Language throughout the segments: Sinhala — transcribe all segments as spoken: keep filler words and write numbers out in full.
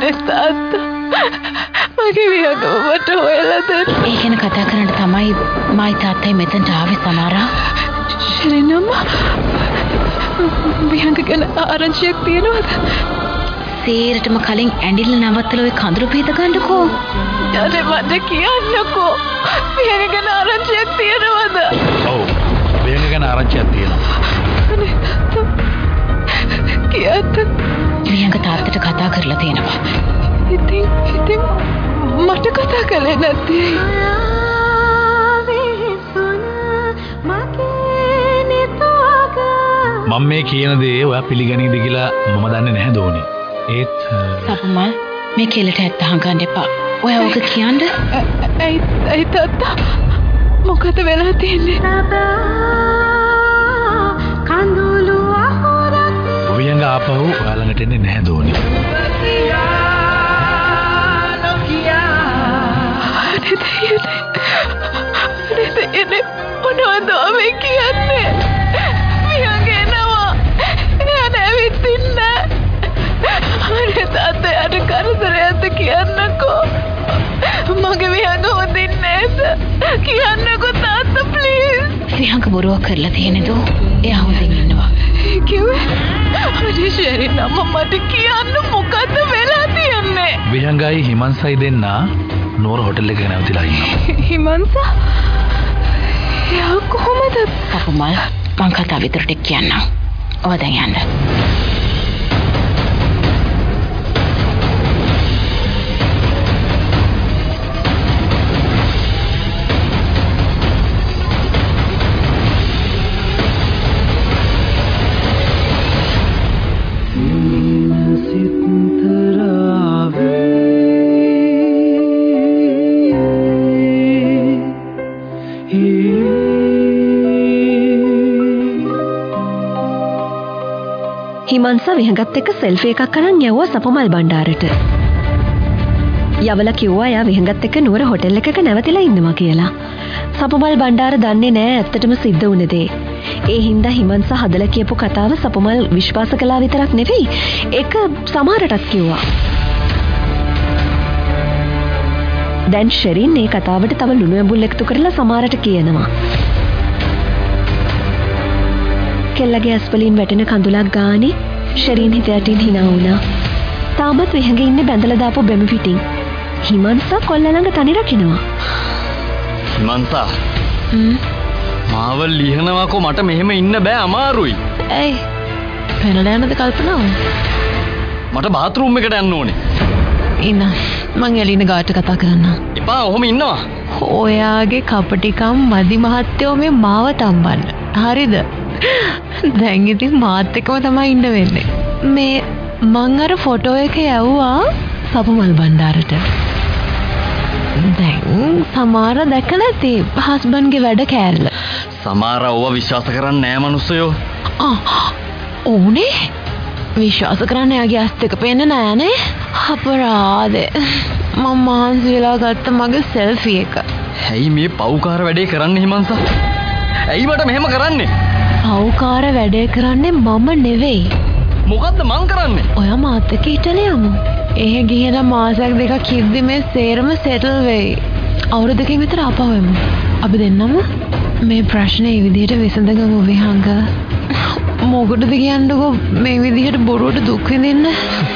අනේ තාත්තා මගේ වියඟම මට හොයලා දෙන්න. ඒ ගැන කතා කරන්න තමයි මයි තාත්තයි මෙතනට ආවේ සමාරා. ශරීනම්ම වියඟ ගැන ආරංචියක් තියෙනවද? සේරටම කලින් ඇඬිල්ල නවත්තලා ඔය කඳුළු පිට ගන්නකෝ. යන්නේ මට කියන්නකෝ. වියඟ ගැන ආරංචියක් තියෙනවද? ඔව්. වියඟ ගැන ආරංචියක් තියෙනවා. අනේ තාත්තා කියත් වියඟ තාත්තට කතා කරලා තියෙනවා. ඉතින් ඉතින් මට කතා කළේ නැත්තේ. මම මේ කියන දේ ඔයා පිළිගනීද කියලා මම දන්නේ නැහැ දෝනි. ඒත් සපුමල් මේ කෙලට ඇත්ත හංගන්න එපා. ඔයා ඔක කියන්න. ඇයි ඇයි තාත්තා මොකද වෙලා තියෙන්නේ? කඳුළු අහුරක් වියඟ ආපහු ඔයා ළඟට එන්නේ නැහැ දෝනි. දෙයනේ මොනවද ඔබ කියන්නේ? වියඟ එනවා. එයා නැවිත් ඉන්නේ. අනේ තාත්තා අර කරදරයක්ද කියන්නකෝ. මගේ වියඟ හොඳින් නේද? කියන්නකෝ තාත්තා ප්ලීස්. වියඟ බොරුවක් කරලා තියෙනද? එයා හොඳින් ඉන්නවා. කිව්වේ? අනේ ශරීරම්ම මට කියන්න මොකද්ද වෙලා තියන්නේ? වියඟයි හිමන්සයි දෙන්නා නෝර හොටල් එකේ නැවතිලා ඉන්නවා. හිමන්සා? එයා කොහොමද? සපුමල් මං කතා විතරට කියන්නම්. ඔය දැන් යන්න. හිමන්සා විහඟත් එක්ක සෙල්ෆි එකක් කරන් යවුවා සපමල් බණ්ඩාරට. යවලා කිව්වා එයා විහඟත් එක්ක නුවර හොටෙල් එකක නැවතිලා ඉන්නවා කියලා. සපමල් බණ්ඩාර දන්නේ නෑ ඇත්තටම සිද්ධ වුණ දේ. ඒ හින්දා හිමන්සා හදලා කියපු කතාව සපමල් විශ්වාස කළා විතරක් නෙවෙයි ඒක සමහරටත් කිව්වා. දැන් ශෙරින් මේ කතාවට තව ලුණු ඇඹුල් එකතු කරලා සමහරට කියනවා. කෙල්ලගේ ඇස්වලින් වැටෙන කඳුලක් ගානේ ශරීන් හිත යටින් hina වුණා. තාමත් විහඟ ඉන්නේ බැඳලා දාපු බෙමි පිටින්. හිමන්සා කොල්ල ළඟ තනි රකින්නවා. හිමන්සා. හ්ම්. මාව ලියනවාකෝ මට මෙහෙම ඉන්න බෑ අමාරුයි. ඇයි? පැනලා යන්නද කල්පනාව? මට බාත් รู ම් එකට යන්න ඕනේ. ඉන්න. මං එළින ගාට කතා කරන්න. එපා ඔහොම ඉන්නවා. ඔයාගේ කපටිකම් මදි මහත්තයෝ මේ මාව තම්බන්න. හරිද? දැන් ඉතින් මාත් එක්කම තමයි ඉන්න වෙන්නේ. මේ මං අර ෆොටෝ එක යවුවා සපුමල් බණ්ඩාරට. දැන් සමාර දැකලා ඇති හස්බන්ඩ්ගේ වැඩ කෑල්ල. සමාර ඔව විශ්වාස කරන්නේ නෑ මනුස්සයෝ. ආ ඕනේ විශ්වාස කරන්න යාගේ ඇස් දෙක පේන්නේ නෑනේ. අපරාධේ. මම මහන්සි වෙලා ගත්ත මගේ සෙල්ෆි එක. ඇයි මේ පව්කාර වැඩේ කරන්නේ හිමන්සා? ඇයි මට මෙහෙම කරන්නේ? පව්කාර වැඩේ කරන්නේ මම නෙවෙයි. මොකද්ද මං කරන්නේ? ඔයා මාත් එක්ක හිටලා යමු. එහෙ ගිහලා මාසයක් දෙකක් කිව්දි මේ සේරම සෙටල් වෙයි. අවුරුද්දකින් විතර ආපහු එමු. අපි දෙන්නම මේ ප්‍රශ්නේ මේ විදිහට විසඳගමු විහංග. මොකටද කියන්නකෝ මේ විදිහට බොරුවට දුක් විඳින්න?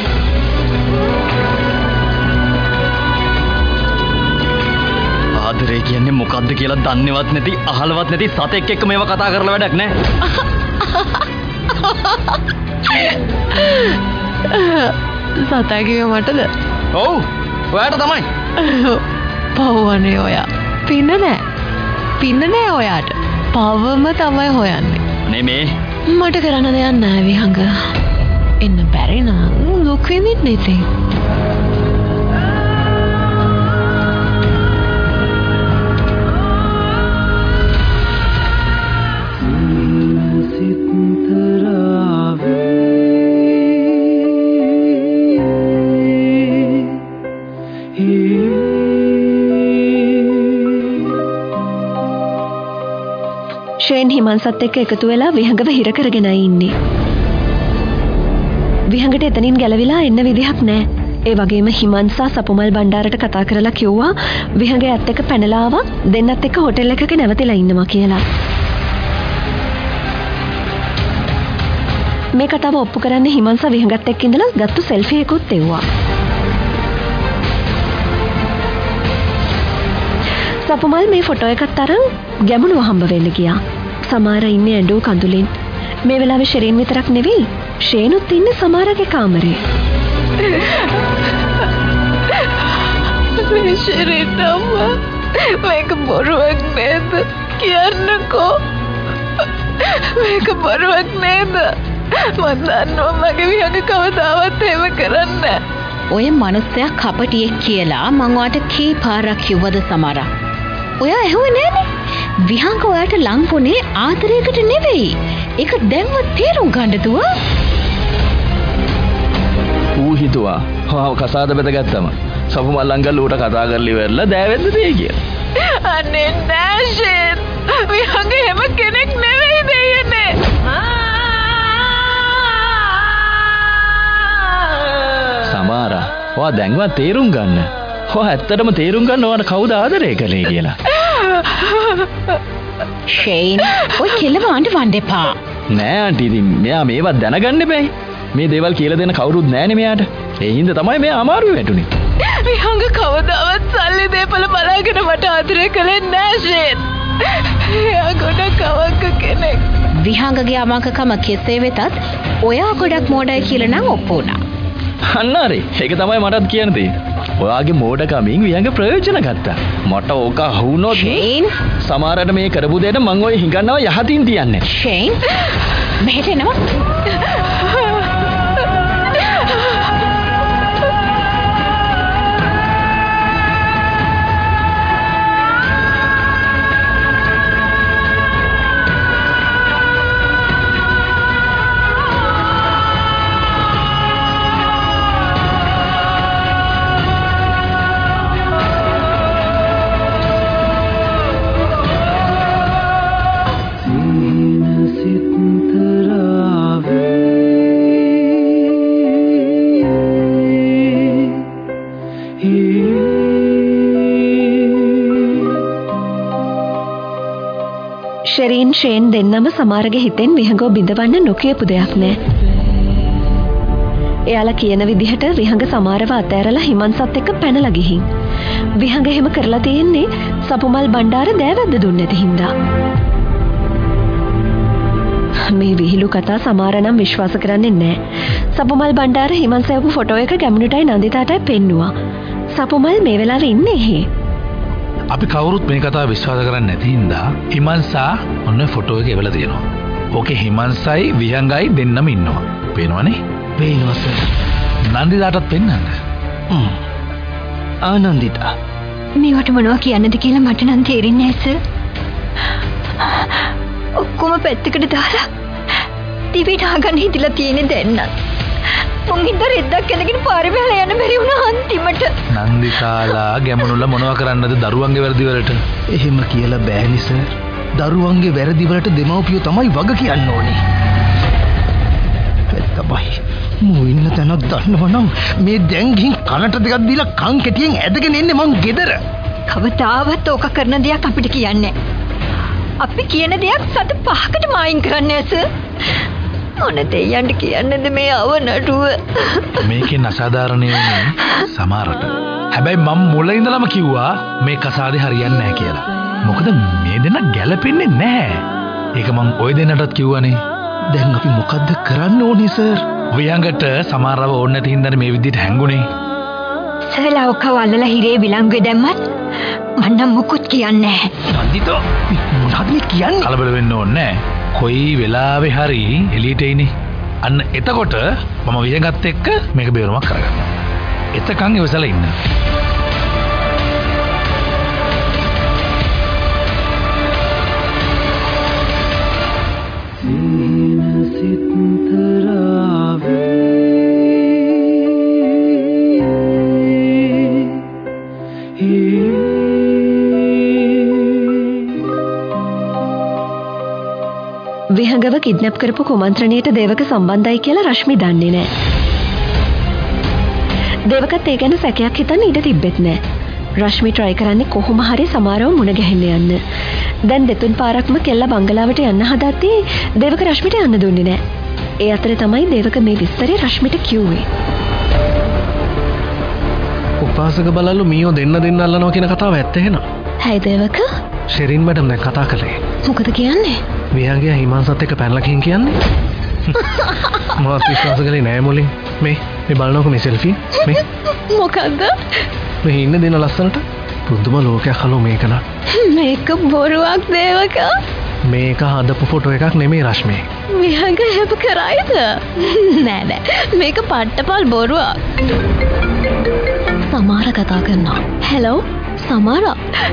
ආදරේ කියන්නේ මොකද්ද කියලා දන්නේවත් නැති අහලවත් නැති සතෙක් එක්ක මේව කතා කරලා වැඩක් නැහැ. සතා කිව්ව මටද? ඔව්. ඔයාට තමයි. පව්වනේ ඔයා. පින්න නෑ. පින්න නෑ ඔයාට. පවම තමයි හොයන්නේ. නෙමේ. මට කරන්න දෙයක් නෑ විහංග. එන්න බැරි නම් දුක් විඳින්න ඉතින්. ශේන් හිමන්සත් එක්ක එකතු වෙලා විහඟව හිර කරගෙන ඉන්නේ. විහඟට එතනින් ගැලවිලා එන්න විදිහක් නැහැ. ඒ වගේම හිමන්සා සපුමල් බණ්ඩාරට කතා කරලා කිව්වා විහඟ ඇත් එක්ක පැනලා ආවා දෙන්නත් එක්ක හොටෙල් එකක නැවතිලා ඉන්නවා කියලා. මේ කතාව ඔප්පු කරන්නේ හිමන්සා විහඟත් එක්ක ඉඳලා ගත්තු සෙල්ෆි එකකුත් එව්වා. සපුමල් මේ ෆොටෝ එකත් අරන් ගැමුණුව හම්බ වෙන්න ගියා. සමාර ඉන්නේ ඇඬෝ කඳුලින්. මේ වෙලාවේ ශෙරීන් විතරක් නෙවෙයි ෂේනුත් ඉන්නේ සමාරගේ කාමරේ. මේ ශෙරීන් අම්මා මේක බොරුවක් නේද කියන්නකෝ. මේක බොරුවක් නේද? මම දන්නවා මගේ විහඟ කවදාවත් එහෙම කරන්නේ නැහැ. ඔය මනුස්සයා කපටියෙක් කියලා මං ඔයාට කී පාරක් කිව්වද සමහරක්. ඔයා ඇහුවේ නෑනේ. විහංග ඔයාට ලංපුනේ ආදරයකට නෙවෙයි. ඒක දැන්වත් තේරුම් ගන්න දුවා. ඌ හිතුවා හාව කසාද බෙදගත්තම සපුමල් ලංගල් ඌට කතා කරලි වෙරලා දෑවෙන්න දෙයි කියලා. අනේ නෑ ෂේන්. විහංග හැම කෙනෙක් නෙවෙයි දෙයනේ. සමහරා ඔයා දැන්වත් තේරුම් ගන්න. ඔයා ඇත්තටම තේරුම් ගන්න ඔයාට කවුද ආදරය කළේ කියලා. ෂේන් ඔය කෙලව අඬවන්න එපා. නෑ ආන්ටි ඉතින් මෙයා මේවත් දැනගන්න බෑයි. මේ දේවල් කියලා දෙන්න කවුරුත් නෑනේ මෙයාට. ඒ හින්දා තමයි මෙයා අමාරුවේ වැටුනේ. විහංග කවදාවත් සල්ලි දේපල බලාගෙන මට ආදරය කළේ නෑ ෂේන්. එයා ගොඩක් අවංක කෙනෙක්. විහංගගේ අමංකකම කෙසේ වෙතත් ඔයා ගොඩක් මෝඩයි කියලා නම් ඔප්පු වුණා. අන්න හරි. ඒක තමයි මටත් කියන්න තියෙන්නේ. ඔයාගේ මෝඩකමින් විහංග ප්‍රයෝජන ගත්තා. මට ඕක අහුනොත් ෂේන් සමහරට මේ කරපු දෙයට මං ඔය හිඟන්නව යහතින් තියන්නේ. ෂේන් මෙහෙට එනවා. ෂෙරීන් ෂේන් දෙන්නම සමාරගේ හිතෙන් විහඟව බිඳවන්න නොකියපු දෙයක් නෑ. එයාලා කියන විදිහට විහඟ සමාරව අතෑරලා හිමන්සත් එක්ක පැනලා ගිහින්. විහඟ එහෙම කරලා තියෙන්නේ සපුමල් බණ්ඩාර දෑවැද්ද දුන්නේ නැති හින්දා. මේ විහිළු කතා සමාර නම් විශ්වාස කරන්නේ නෑ. සපුමල් බණ්ඩාර හිමන්සයවපු ෆොටෝ එක ගැමුණුටයි නන්දිතාටයි පෙන්නුවා. සපුමල් මේ වෙලාවේ ඉන්නේ එහෙ. අපි කවුරුත් මේ කතාව විශ්වාස කරන්නේ නැති හින්දා හිමන්සා ඔන්න ෆොටෝ එක එවලා තියෙනවා. ඕකේ හිමන්සයි විහංගයි දෙන්නම ඉන්නවා. පේනවනේ? පේනවා සර්. නන්දිතාටත් පෙන්නන්න. හ්ම්. ආනන්දිතා. මේවට මොනවා කියන්නද කියලා මට නම් තේරෙන්නේ නැහැ සර්. ඔක්කොම පැත්තකට දාලා ටීවීට අහගන්න හිතලා තියෙන්නේ දැන් නම්. මුන් හින්දා රෙද්දක් ඇඳගෙන පාරේ බහලා යන්න බැරි වුණා අන්තිමට. නන්දිතාලා ගැමුණුල මොනවා කරන්නද දරුවන්ගේ වැරදි වලට? එහෙම කියලා බෑනි සර්. දරුවන්ගේ වැරදි වලට දෙමව්පියෝ තමයි වග කියන්න ඕනේ. එතබයි මු ඉන්න තැනක් දන්නවනම් මේ දැන් ගිහින් කනට දෙකක් දීලා කන් කෙටියෙන් ඇදගෙන එන්නේ මං ගෙදර. කවදාවත් ඕක කරන දෙයක් අපිට කියන්නේ. අපි කියන දෙයක් සත පහකට මායින් කරන්නේ සර්. මොන දෙයයන්ට කියන්නද මේ අවනඩුව? මේකෙන් අසාධාරණේ වුණේ සමහරට. හැබැයි මම මුල ඉඳලම කිව්වා මේ කසාදේ හරියන්නේ නැහැ කියලා. මොකද මේ දෙන්න ගැලපෙන්නේ නැහැ. ඒක මං ඔය දෙන්නටත් කිව්වනේ. දැන් අපි මොකද්ද කරන්න ඕනේ සර්? විහංගට සමහරව ඕනේ නැති හින්දානේ මේ විදිහට හැංගුනේ. සරලා ඔක වල්ලලා හිරේ විලංගුවේ දැම්මත් මම නම් මුකුත් කියන්නේ නැහැ. නන්දිතෝ මොනවද මේ කියන්නේ? කලබල වෙන්න ඕනේ නැහැ. කොයි වෙලාවෙ හරි එළියට එයිනේ. අන්න එතකොට මම විහංගත් එක්ක මේක බේරුමක් කරගන්නවා. එතකන් ඉවසලා ඉන්න. විහඟව කිඩ්නැප් කරපු කුමන්ත්‍රණයට දේවක සම්බන්ධයි කියලා රශ්මි දන්නේ නැහැ. දේවකත් ඒ ගැන සැකයක් හිතන්න ඉඩ තිබෙත් නෑ. රශ්මි try කරන්නේ කොහොම හරි සමාරව මුණ ගැහෙන්න යන්න. දැන් දෙතුන් පාරක්ම කෙල්ල බංගලාවට යන්න හදද්දී දේවක රශ්මිට යන්න දුන්නේ නෑ. ඒ අතරේ තමයි දේවක මේ විස්තරේ රශ්මිට කිව්වේ. උපාසක බලල්ලු මීයෝ දෙන්න දෙන්න අල්ලනවා කියන කතාව ඇත්ත එහෙනම්. හැයි දේවක? ෂෙරින් මැඩම් දැන් කතා කළේ. මොකද කියන්නේ? විහාගේ හිමාන්සත් එක්ක පැනලා ගිහින් කියන්නේ. මාත් විශ්වාස කළේ නෑ මුලින්. මේ මේ බලනකො මේ සෙල්ෆි මේ මොකද්ද? මේ ඉන්න දෙන ලස්සනට පුදුම ලෝකයක් හලෝ මේක නා. මේක බොරුවක් දේවක. මේක හදපු ෆොටෝ එකක් නෙමෙයි රශ්මි. විහාග හැප කරයිද? නෑ නෑ මේක පට්ටපල් බොරුවක්. සමාර කතා කරනවා. හෙලෝ සමාරා.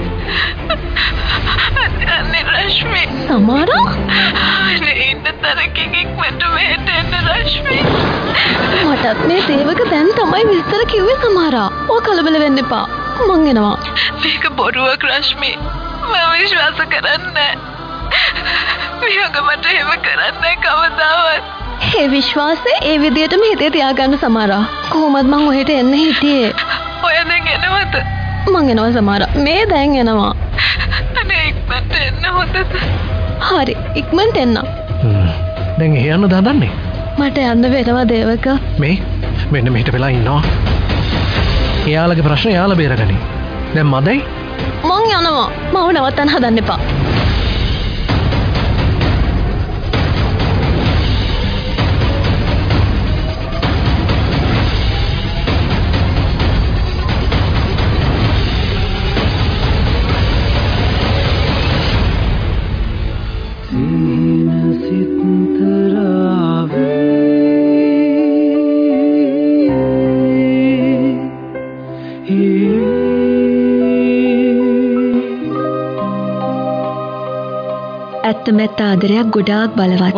අනේ රශ්මි. සමාරා? අනේ ඉන්න තරකින් ඉක්මනට මෙහෙට එන්න රශ්මි. මටත් මේ දේවක දැන් තමයි විස්තර කිව්වේ සමාරා. ඔය කලබල වෙන්න එපා. මං එනවා. මේක බොරුවක් රශ්මි. මම විශ්වාස කරන්නේ නැහැ. විහාග මට එහෙම කරන්නේ කවදාවත්. ඒ විශ්වාසය ඒ විදියටම හිතේ තියාගන්න සමාරා. කොහොමද මං ඔහෙට එන්න හිටියේ? ඔය දැන් එනවද? මං එනවා සමාරා. මේ දැන් එනවා. අනේ ඉක්මනට එන්න හොඳද? හරි ඉක්මනට එන්න. හ්ම්. දැන් එහෙ යන්න දාන්නේ. මට යන්න වෙනවා දේවක. මේ මෙන්න මෙහෙට වෙලා ඉන්නවා. එයාලගේ ප්‍රශ්න එයාලා බේරගනි. දැන් මදයි? මං යනවා. මම නවත්තන්න හදන්න එපා. ඇත්තමැත්ත ආදරයක් ගොඩාක් බලවත්.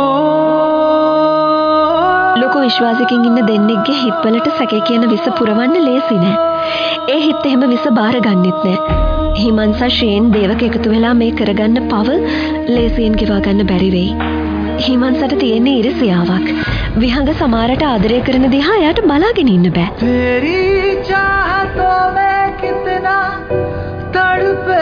ලොකු විශ්වාසකින් ඉන්න දෙන්නෙක්ගේ හිත්වලට සැකේ කියන විස පුරවන්න ලේසි නෑ. ඒ හිත් එහෙම විස බාර ගන්නෙත් නෑ. හිමන්සා ශ්‍රේන් දේවක එකතු වෙලා මේ කරගන්න පව ලේසියෙන් ගෙවා ගන්න බැරි වෙයි. හිමන්සට තියෙන ඉරිසියාවක්. විහඟ සමාරට ආදරය කරන දිහා එයාට බලාගෙන ඉන්න බෑ. तेरी चाहतों में कितना तड़पे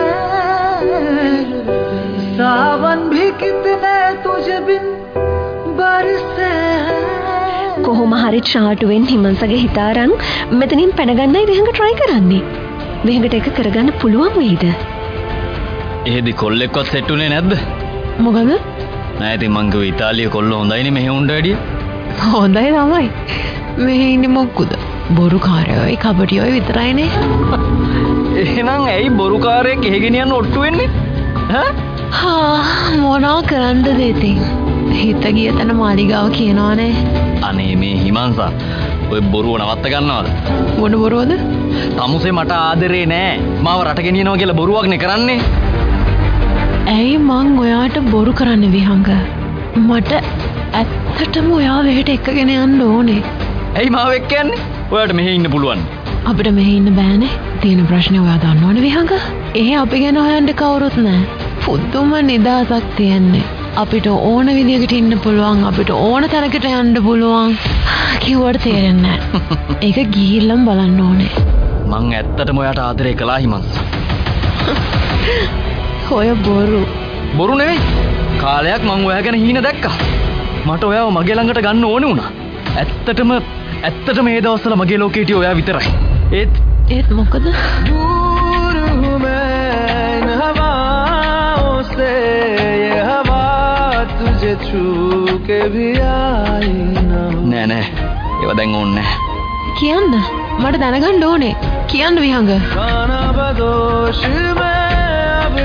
हैं सावन भी कितने तुझे बिन बरसे हैं. කොහොම හරි චාටුවෙන් හිමන්සගේ හිත අරන් මෙතනින් පැනගන්නයි විහඟ try කරන්නේ. විහඟට එක කරගන්න පුළුවන් වෙයිද? එහෙදි කොල්ලෙක්වත් සෙට් උනේ නැද්ද? මොකද? නෑ ඉතින් මං කිව්වා ඉතාලිය කොල්ලෝ හොඳයිනේ මෙහෙ උණ්ඩ වැඩිය. හොඳයි තමයි. මෙහෙ ඉන්නේ මොක්කුද? බොරුකාරයෝයි කපටියෝයි විතරයිනේ. එහෙනම් ඇයි බොරුකාරයෙක් එහෙ ගෙනියන්න ඔට්ටු වෙන්නේ? ඈ? හා මොනවා කරන්නද ඉතින්? හිත ගිය තැන මාලිගාව කියනවානේ. අනේ මේ හිමන්සා ඔය බොරුව නවත්ත ගන්නවද? මොන බොරුවද? තමුසේ මට ආදරේ නෑ. මාව රට ගෙනියනවා කියලා බොරුවක්නේ කරන්නේ. ඇයි මං ඔයාට බොරු කරන්නේ විහංග? මට ඇත්තටම ඔයාව එහෙට එක්කගෙන යන්න ඕනේ. ඇයි මාව එක්ක යන්නේ? ඔයාට මෙහෙ ඉන්න පුළුවන්. අපිට මෙහෙ ඉන්න බෑනේ. තියෙන ප්‍රශ්නේ ඔයා දන්නවනේ විහංග. එහෙ අපි ගැන හොයන්න කවුරුත් නෑ. පුදුම නිදහසක් තියෙන්නේ. අපිට ඕන විදිහකට ඉන්න පුළුවන්. අපිට ඕන තැනකට යන්න පුළුවන්. කිව්වට තේරෙන්නේ නෑ. ඒක ගිහිල්ලම බලන්න ඕනේ. මං ඇත්තටම ඔයාට ආදරේ කළා හිමන්සා. ඔය බොරු. බොරු නෙවෙයි. කාලයක් මං ඔයා ගැන හීන දැක්කා. මට ඔයාව මගේ ළඟට ගන්න ඕනේ වුණා. ඇත්තටම ඇත්තටම මේ දවස්වල මගේ ලෝකේ හිටියේ ඔයා විතරයි. ඒත් ඒත් මොකද? दूर हूँ मैं इन हवाओं से ये हवा तुझे छू के भी आई ना නෑ නෑ. ඒව දැන් ඕනේ නෑ. කියන්න. මට දැනගන්න ඕනේ. කියන්න විහංග. खाना बदोश में अब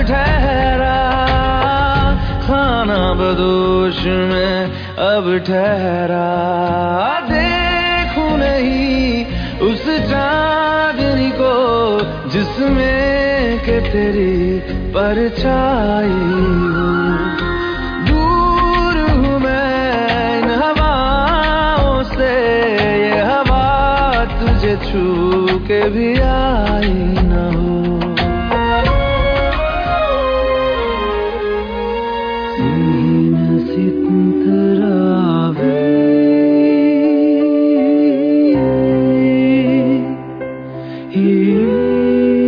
ठहरा खाना बदोश में अब ठहरा देखूं नहीं उस चांदनी को जिसमें के तेरी परछाई हो दूर हूँ मैं इन हवाओं से ये हवा तुझे छू के भी आई ना हो सीन सितरावे भी